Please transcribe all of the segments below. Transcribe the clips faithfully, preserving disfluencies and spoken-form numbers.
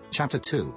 Chapter two.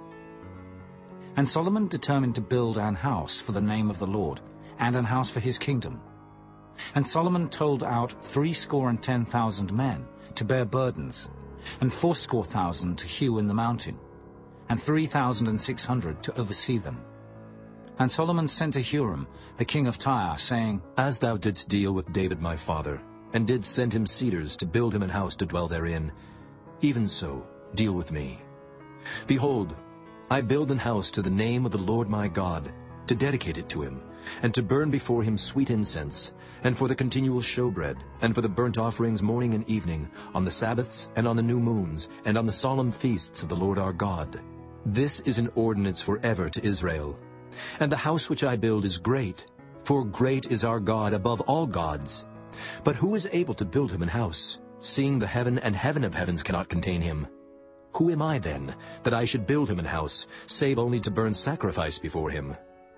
And Solomon determined to build an house for the name of the Lord, and an house for his kingdom. And Solomon told out threescore and ten thousand men to bear burdens, and fourscore thousand to hew in the mountain, and three thousand and six hundred to oversee them. And Solomon sent to Huram, the king of Tyre, saying, As thou didst deal with David my father, and didst send him cedars to build him an house to dwell therein, even so deal with me. Behold, I build an house to the name of the Lord my God, to dedicate it to him, and to burn before him sweet incense, and for the continual showbread, and for the burnt offerings morning and evening, on the Sabbaths, and on the new moons, and on the solemn feasts of the Lord our God. This is an ordinance forever to Israel. And the house which I build is great, for great is our God above all gods. But who is able to build him an house, seeing the heaven and heaven of heavens cannot contain him? Who am I then, that I should build him an house, save only to burn sacrifice before him?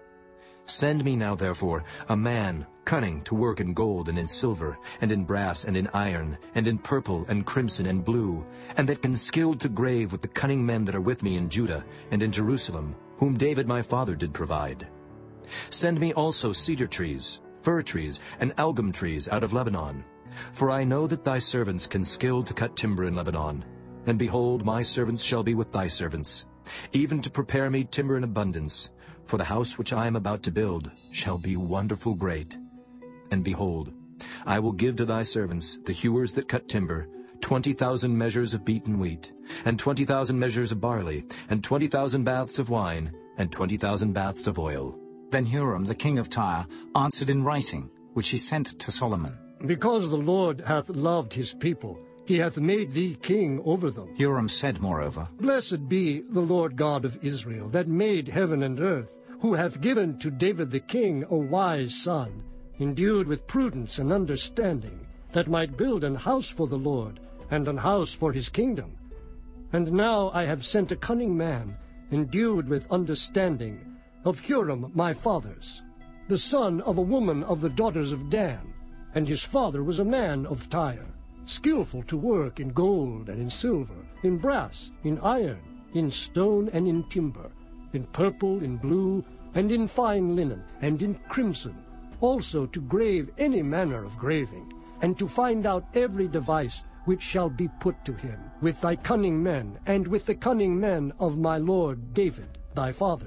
Send me now, therefore, a man cunning to work in gold and in silver, and in brass and in iron, and in purple and crimson and blue, and that can skill to grave with the cunning men that are with me in Judah and in Jerusalem, whom David my father did provide. Send me also cedar trees, fir trees, and algum trees out of Lebanon. For I know that thy servants can skill to cut timber in Lebanon. And behold, my servants shall be with thy servants, even to prepare me timber in abundance. For the house which I am about to build shall be wonderful great. And behold, I will give to thy servants, the hewers that cut timber, twenty thousand measures of beaten wheat, and twenty thousand measures of barley, and twenty thousand baths of wine, and twenty thousand baths of oil. Then Huram, the king of Tyre, answered in writing, which he sent to Solomon. Because the Lord hath loved his people, he hath made thee king over them. Huram said, moreover, Blessed be the Lord God of Israel, that made heaven and earth, who hath given to David the king a wise son, endued with prudence and understanding, that might build an house for the Lord, and an house for his kingdom. And now I have sent a cunning man, endued with understanding, of Huram my father's, the son of a woman of the daughters of Dan, and his father was a man of Tyre, skillful to work in gold and in silver, in brass, in iron, in stone and in timber, in purple, in blue, and in fine linen, and in crimson, also to grave any manner of graving, and to find out every device which shall be put to him, with thy cunning men, and with the cunning men of my lord David thy father.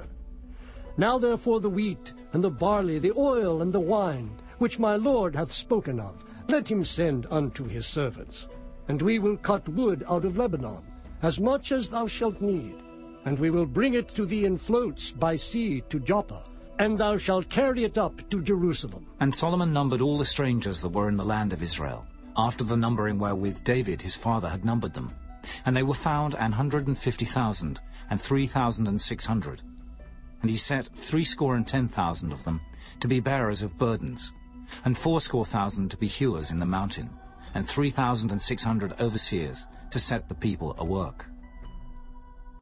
Now therefore the wheat, and the barley, the oil, and the wine, which my lord hath spoken of, let him send unto his servants. And we will cut wood out of Lebanon, as much as thou shalt need, and we will bring it to thee in floats by sea to Joppa, and thou shalt carry it up to Jerusalem. And Solomon numbered all the strangers that were in the land of Israel, after the numbering wherewith David his father had numbered them. And they were found an hundred and fifty thousand, and three thousand and six hundred. And he set threescore and ten thousand of them to be bearers of burdens, and fourscore thousand to be hewers in the mountain, and three thousand and six hundred overseers to set the people a work.